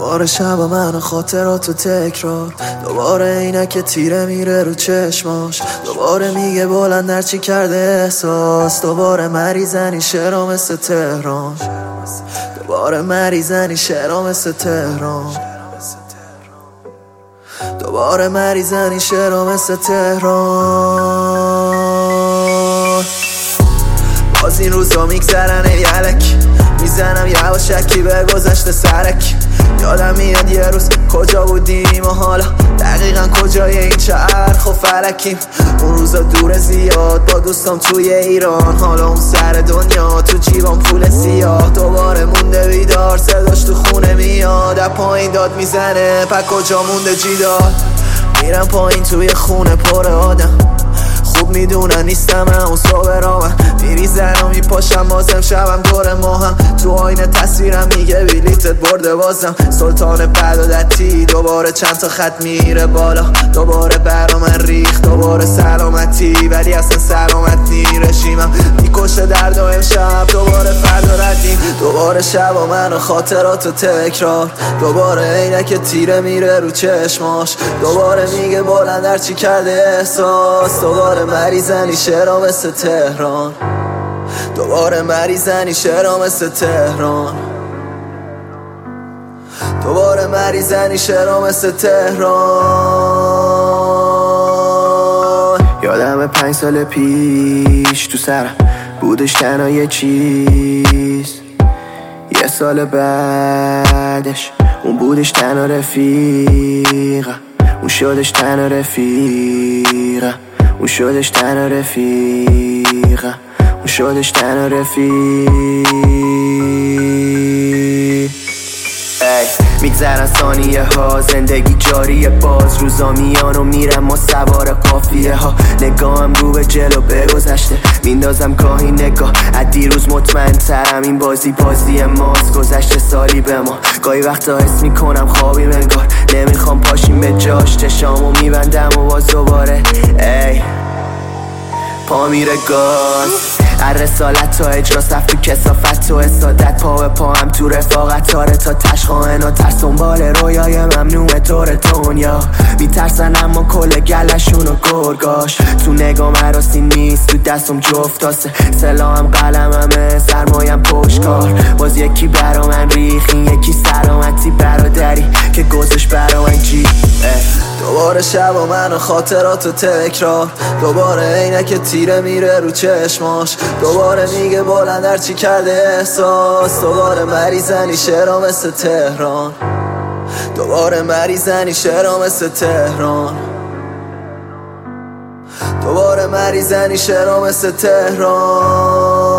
دوباره شب و من و خاطرات و تکرار، دوباره اینکه تیره میره رو چشماش، دوباره میگه بلند هرچی کرده احساس، دوباره مریضنی شعرها مثل تهران، دوباره مریضنی شعرها مثل تهران، دوباره مریضنی شعرها مثل تهران. باز این روزا میگذرن یلک، میزنم یواشکی به گذشته سرک. یادم میاد یه روز کجا بودیم و حالا دقیقا کجای این چرخ و فلکیم. اون روزا دور زیاد با دوستام توی ایران، حالا اون سر دنیا تو جیبام پول سیاه. دوباره مونده بیدار صداش تو خونه میاد، از پایین داد میزنه پا کجا مونده جیدار. میرم پایین توی خونه پر آدم، خوب میدونن نیستم اون صبح رامن. میریزن و میپاشم بازم شبم دور ماهم، تو آینه تصویرم میگه بلیتت برده بازم. سلطان بدادتی دوباره چند تا خط میره بالا، دوباره برا من ریخت دوباره سلامتی، ولی اصلا سلامت نی. رژیمم میکشه درد و امشب دوباره فردا ردیم. دوباره شب و من و خاطرات و تکرار، دوباره اینکه تیره میره رو چشماش، دوباره میگه بلند هرچی کرده احساس، دوباره مریضنی شعرها مثل تهران، دوباره مریضنی شعرها مثل تهران، دوباره مریضنی شعرها مثل تهران. یادم 5 سال پیش تو سرم بودش تنها یه چیز، یه سال بعدش اون بودش تنها رفیقم، اون شدش تنها رفیقم، اون شدش تنها رفیقم، اون شدش تنها رفیق. میگذرن ثانیه ها، زندگی جاریه، باز روزا میان و میرم ما سوار قافیه ها. نگاهم رو به جلو به گذشته میندازم گاهی نگاه، از دیروز مطمئن ترم این بازی ماست. گذشته سالی به ما، گاهی وقتا حس میکنم خوابیم انگار، نمیخوام پاشیم به جاش، چشامو میبندم و باز دوباره پا میره گاز. هر رسالت تا اجرا صف تو کسافت و اسادت، پا به پا هم تو رفاقت، آره تا تشخواهن و ترس دنبال رویای ممنوع طور دنیا. میترسن اما کل گلشون و گرگاش، تو نگام عراسی نیست تو دستم جفت تاسه، سلاحم قلممه سرمایم پشتکار. باز یکی برا من ریخ، این یکی سلامتی برادری که گذاشت برا من جی. دوباره شب و من و خاطرات و تکرار، دوباره اینکه تیره میره رو چشماش، دوباره میگه بلند هرچی کرده احساس، دوباره مریضنی شعرها مثل تهران، دوباره مریضنی شعرها مثل تهران، دوباره مریضنی شعرها مثل تهران.